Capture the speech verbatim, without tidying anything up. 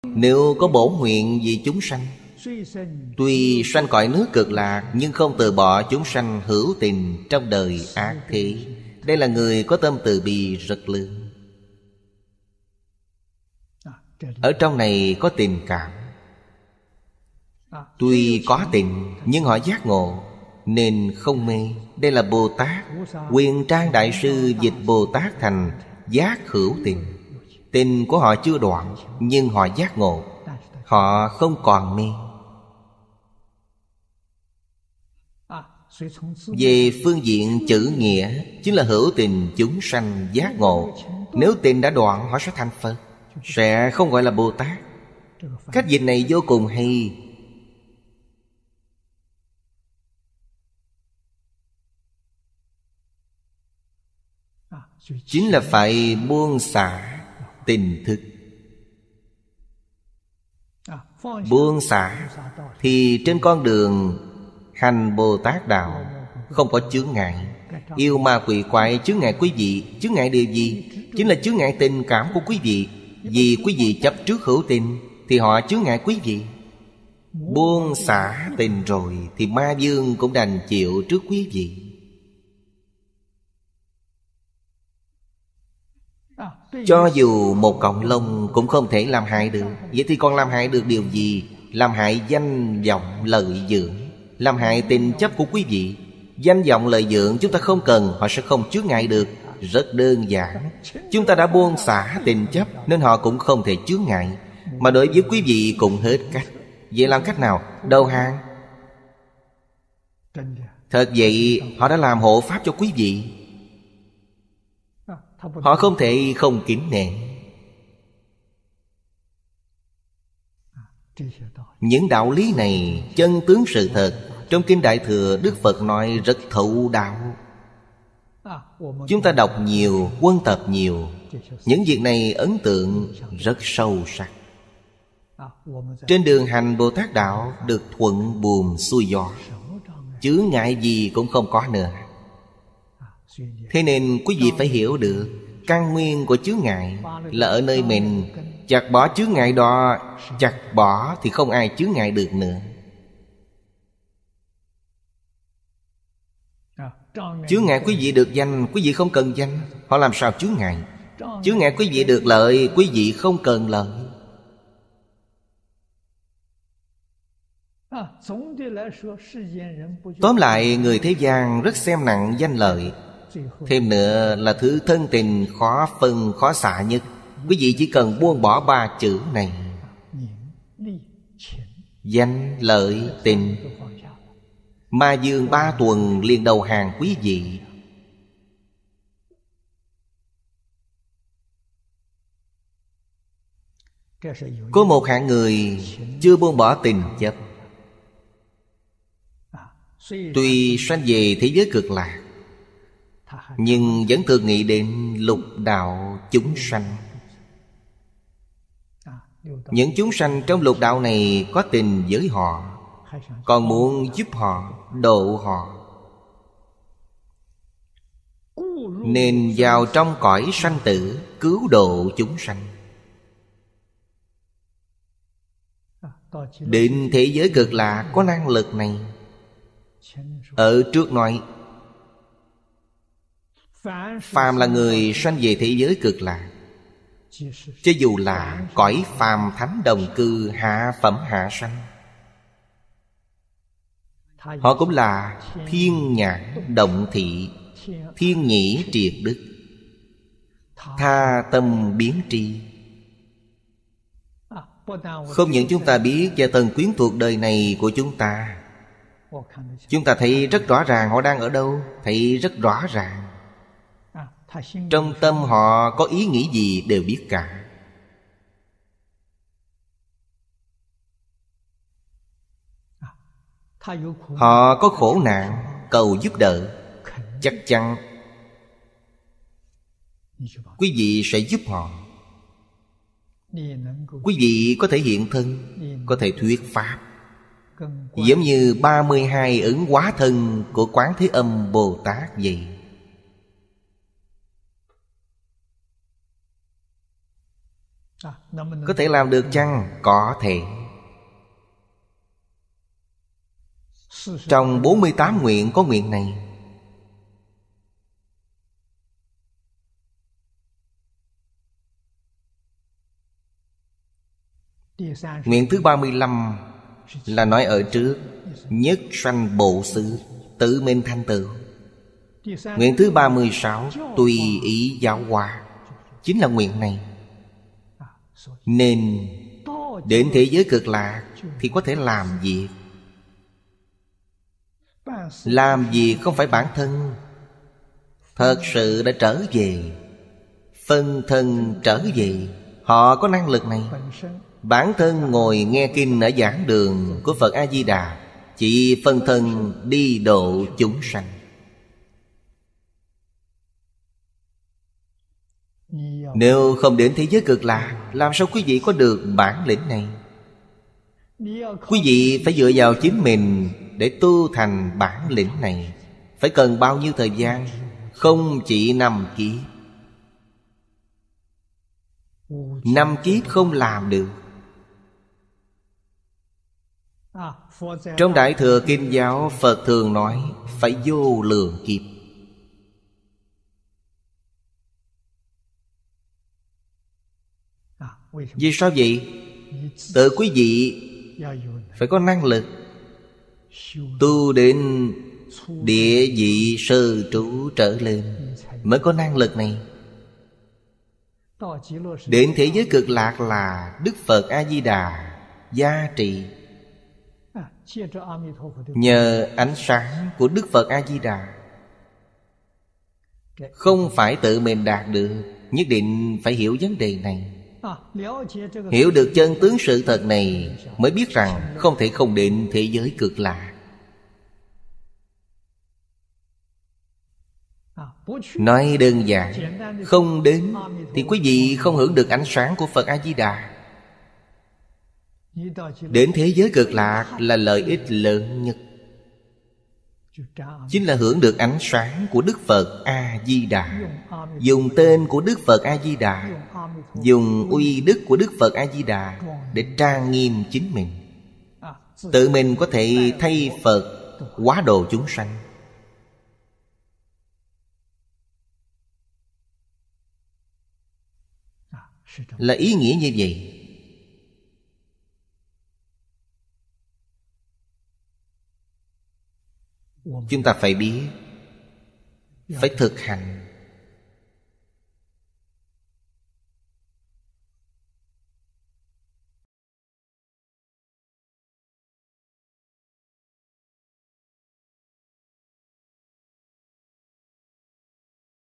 Nếu có bổn nguyện vì chúng sanh, tuy sanh cõi nước cực lạc, nhưng không từ bỏ chúng sanh hữu tình trong đời ác thế. Đây là người có tâm từ bi rất lớn. Ở trong này có tình cảm. Tuy có tình, nhưng họ giác ngộ nên không mê. Đây là Bồ Tát. Quyền Trang Đại Sư dịch Bồ Tát thành giác hữu tình. Tình của họ chưa đoạn, nhưng họ giác ngộ. Họ không còn mê. Về phương diện chữ nghĩa, chính là hữu tình chúng sanh giác ngộ. Nếu tình đã đoạn, họ sẽ thành Phật, sẽ không gọi là Bồ Tát. Cách dịch này vô cùng hay. Chính là phải buông xả tình thức. Buông xả thì trên con đường hành Bồ Tát Đạo không có chướng ngại. Yêu ma quỷ quái chướng ngại quý vị. Chướng ngại điều gì? Chính là chướng ngại tình cảm của quý vị. Vì quý vị chấp trước hữu tình thì họ chướng ngại quý vị. Buông xả tình rồi thì ma vương cũng đành chịu trước quý vị. Cho dù một cọng lông cũng không thể làm hại được. Vậy thì còn làm hại được điều gì? Làm hại danh vọng lợi dưỡng, làm hại tình chấp của quý vị. Danh vọng lợi dưỡng chúng ta không cần, họ sẽ không chướng ngại được. Rất đơn giản. Chúng ta đã buông xả tình chấp nên họ cũng không thể chướng ngại. Mà đối với quý vị cũng hết cách. Vậy làm cách nào? Đầu hàng. Thật vậy, họ đã làm hộ pháp cho quý vị. Họ không thể không kính nể. Những đạo lý này chân tướng sự thật, trong Kinh Đại Thừa Đức Phật nói rất thấu đạo. Chúng ta đọc nhiều, quân tập nhiều, những việc này ấn tượng rất sâu sắc. Trên đường hành Bồ Tát Đạo được thuận buồm xuôi gió, chướng ngại gì cũng không có nữa. Thế nên quý vị phải hiểu được căn nguyên của chướng ngại là ở nơi mình. Chặt bỏ chướng ngại đó, chặt bỏ thì không ai chướng ngại được nữa. Chướng ngại quý vị được danh, quý vị không cần danh, họ làm sao chướng ngại? Chướng ngại quý vị được lợi, quý vị không cần lợi. Tóm lại, người thế gian rất xem nặng danh lợi. Thêm nữa là thứ thân tình khó phân khó xả nhất. Quý vị chỉ cần buông bỏ ba chữ này: danh, lợi, tình. Ma dương ba tuần liền đầu hàng quý vị. Có một hạng người chưa buông bỏ tình chấp, tuy sanh về thế giới cực lạc, nhưng vẫn thường nghĩ đến lục đạo chúng sanh. Những chúng sanh trong lục đạo này có tình với họ, còn muốn giúp họ, độ họ, nên vào trong cõi sanh tử cứu độ chúng sanh. Đến thế giới cực lạc có năng lực này. Ở trước nói, phàm là người sanh về thế giới cực lạc, cho dù là cõi phàm thánh đồng cư hạ phẩm hạ sanh, họ cũng là thiên nhãn động thị, thiên nhĩ triệt đức, tha tâm biến tri. Không những chúng ta biết và tầng quyến thuộc đời này của chúng ta, chúng ta thấy rất rõ ràng họ đang ở đâu. Thấy rất rõ ràng. Trong tâm họ có ý nghĩ gì đều biết cả. Họ có khổ nạn cầu giúp đỡ, chắc chắn quý vị sẽ giúp họ. Quý vị có thể hiện thân, có thể thuyết pháp, giống như ba mươi hai ứng hóa thân của Quán Thế Âm Bồ Tát vậy. Có thể làm được chăng? Có thể. Trong bốn mươi tám nguyện có nguyện này. Nguyện thứ ba mươi lăm là nói ở trước: nhất sanh bộ xứ, tự mình thành tựu. Nguyện thứ ba mươi sáu: tùy ý giáo hóa, chính là nguyện này. Nên đến thế giới cực lạc thì có thể làm việc. Làm việc không phải bản thân, thật sự đã trở về, phân thân trở về. Họ có năng lực này. Bản thân ngồi nghe kinh ở giảng đường của Phật A-di-đà, chỉ phân thân đi độ chúng sanh. Nếu không đến thế giới cực lạc, làm sao quý vị có được bản lĩnh này? Quý vị phải dựa vào chính mình để tu thành bản lĩnh này. Phải cần bao nhiêu thời gian? Không chỉ năm kiếp. Năm kiếp không làm được. Trong Đại Thừa Kinh Giáo, Phật thường nói phải vô lượng kiếp. Vì sao vậy? Tự quý vị phải có năng lực tu đến địa vị sơ trụ trở lên, mới có năng lực này. Đến thế giới cực lạc là Đức Phật A-di-đà gia trị. Nhờ ánh sáng của Đức Phật A-di-đà, không phải tự mình đạt được. Nhất định phải hiểu vấn đề này. Hiểu được chân tướng sự thật này, mới biết rằng không thể không đến thế giới cực lạc. Nói đơn giản, không đến thì quý vị không hưởng được ánh sáng của Phật A-di-đà. Đến thế giới cực lạc là lợi ích lớn nhất, chính là hưởng được ánh sáng của Đức Phật A-di-đà. Dùng tên của Đức Phật A-di-đà, dùng uy đức của Đức Phật A-di-đà để trang nghiêm chính mình. Tự mình có thể thay Phật hóa độ chúng sanh. Là ý nghĩa như vậy. Chúng ta phải biết, phải thực hành.